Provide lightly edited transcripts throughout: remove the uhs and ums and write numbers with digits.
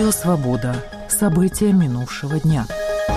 Радио «Свобода». События минувшего дня.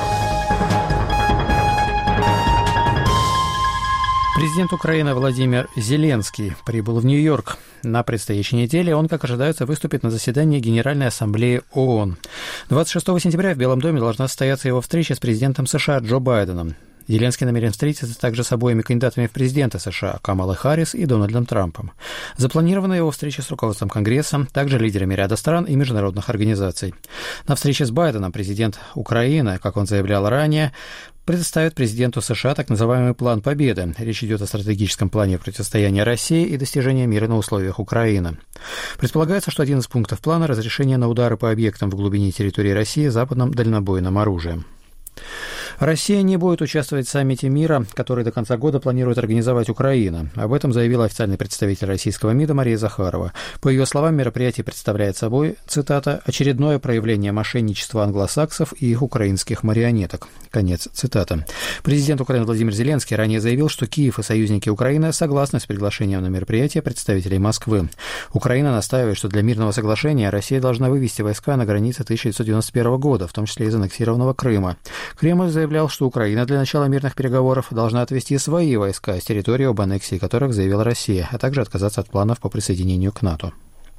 Президент Украины Владимир Зеленский прибыл в Нью-Йорк. На предстоящей неделе он, как ожидается, выступит на заседании Генеральной Ассамблеи ООН. 26 сентября в Белом доме должна состояться его встреча с президентом США Джо Байденом. Зеленский намерен встретиться также с обоими кандидатами в президенты США Камалой Харрис и Дональдом Трампом. Запланирована его встреча с руководством Конгресса, также лидерами ряда стран и международных организаций. На встрече с Байденом президент Украины, как он заявлял ранее, предоставит президенту США так называемый план победы. Речь идет о стратегическом плане противостояния России и достижения мира на условиях Украины. Предполагается, что один из пунктов плана – разрешение на удары по объектам в глубине территории России западным дальнобойным оружием. Россия не будет участвовать в саммите мира, который до конца года планирует организовать Украина. Об этом заявила официальный представитель российского МИДа Мария Захарова. По ее словам, мероприятие представляет собой, цитата, «очередное проявление мошенничества англосаксов и их украинских марионеток». Конец цитаты. Президент Украины Владимир Зеленский ранее заявил, что Киев и союзники Украины согласны с приглашением на мероприятие представителей Москвы. Украина настаивает, что для мирного соглашения Россия должна вывести войска на границе 1991 года, в том числе из аннексированного Крыма. Кремль заявлял, что Украина для начала мирных переговоров должна отвести свои войска с территории, об аннексии которых заявила Россия, а также отказаться от планов по присоединению к НАТО.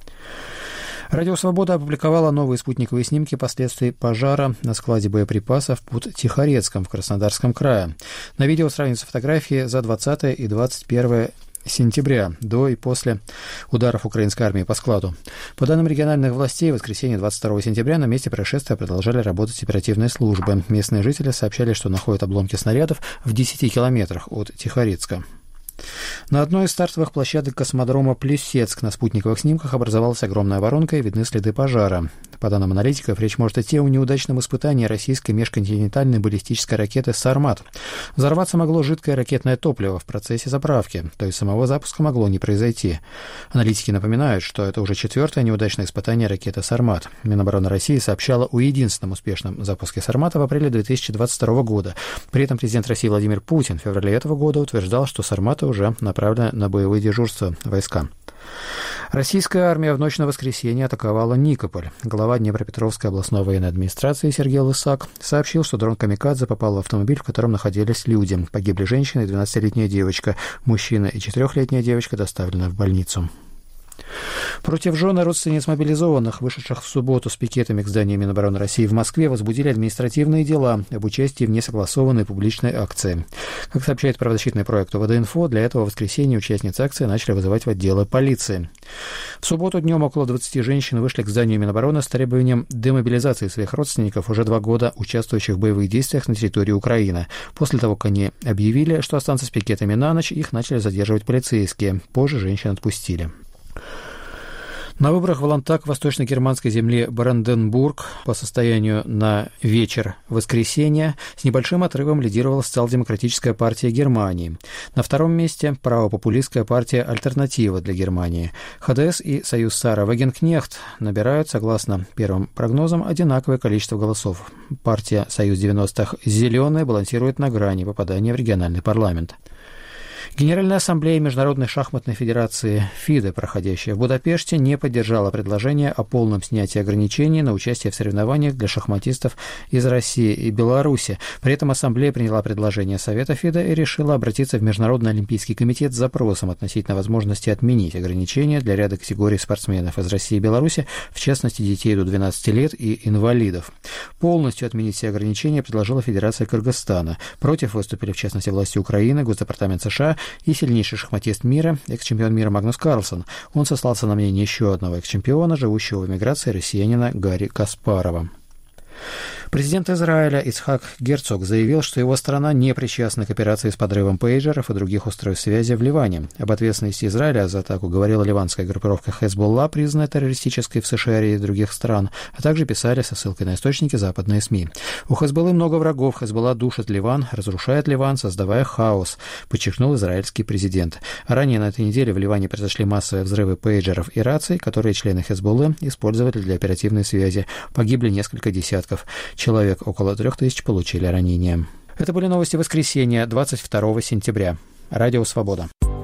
Радио «Свобода» опубликовала новые спутниковые снимки последствий пожара на складе боеприпасов под Тихорецком в Краснодарском крае. На видео сравниваются фотографии за 20 и 21 сентября, до и после ударов украинской армии по складу. По данным региональных властей, в воскресенье 22 сентября на месте происшествия продолжали работать оперативные службы. Местные жители сообщали, что находят обломки снарядов в 10 километрах от Тихорецка. На одной из стартовых площадок космодрома Плесецк на спутниковых снимках образовалась огромная воронка и видны следы пожара. По данным аналитиков, речь может идти о неудачном испытании российской межконтинентальной баллистической ракеты «Сармат». Взорваться могло жидкое ракетное топливо в процессе заправки, то есть самого запуска могло не произойти. Аналитики напоминают, что это уже четвертое неудачное испытание ракеты «Сармат». Минобороны России сообщала о единственном успешном запуске «Сармата» в апреле 2022 года. При этом президент России Владимир Путин в феврале этого года утверждал, что «Сарматы» уже направлены на боевые дежурства войска. Российская армия в ночь на воскресенье атаковала Никополь. Глава Днепропетровской областной военной администрации Сергей Лысак сообщил, что дрон «Камикадзе» попал в автомобиль, в котором находились люди. Погибли женщина и 12-летняя девочка. Мужчина и 4-летняя девочка доставлены в больницу. Против жен и родственниц мобилизованных, вышедших в субботу с пикетами к зданию Минобороны России в Москве, возбудили административные дела об участии в несогласованной публичной акции. Как сообщает правозащитный проект ОВД-Инфо, для этого в воскресенье участницы акции начали вызывать в отделы полиции. В субботу днем около 20 женщин вышли к зданию Минобороны с требованием демобилизации своих родственников, уже 2 года участвующих в боевых действиях на территории Украины. После того, как они объявили, что останутся с пикетами на ночь, их начали задерживать полицейские. Позже женщин отпустили. На выборах в Ландтаг восточно-германской земли Бранденбург по состоянию на вечер воскресенья с небольшим отрывом лидировала социал-демократическая партия Германии. На втором месте правопопулистская партия «Альтернатива для Германии». ХДС и союз Сара Вагенкнехт набирают, согласно первым прогнозам, одинаковое количество голосов. Партия «Союз 90-х. Зеленые» балансирует на грани попадания в региональный парламент. Генеральная ассамблея Международной шахматной федерации ФИДE, проходящая в Будапеште, не поддержала предложение о полном снятии ограничений на участие в соревнованиях для шахматистов из России и Беларуси. При этом ассамблея приняла предложение Совета ФИДE и решила обратиться в Международный олимпийский комитет с запросом относительно возможности отменить ограничения для ряда категорий спортсменов из России и Беларуси, в частности детей до 12 лет и инвалидов. Полностью отменить все ограничения предложила Федерация Кыргызстана. Против выступили, в частности, власти Украины, Госдепартамент США и сильнейший шахматист мира, экс-чемпион мира Магнус Карлсон. Он сослался на мнение еще одного экс-чемпиона, живущего в эмиграции, россиянина Гарри Каспарова. Президент Израиля Ицхак Герцог заявил, что его страна не причастна к операции с подрывом пейджеров и других устройств связи в Ливане. Об ответственности Израиля за атаку говорила ливанская группировка Хезболла, признанная террористической в США и других стран, а также писали со ссылкой на источники западные СМИ. У Хезболлы много врагов, Хезболла душит Ливан, разрушает Ливан, создавая хаос, подчеркнул израильский президент. Ранее на этой неделе в Ливане произошли массовые взрывы пейджеров и раций, которые члены Хезболлы использовали для оперативной связи. Погибли несколько десятков человек, около 3000 получили ранения. Это были новости воскресенья, 22 сентября. Радио «Свобода».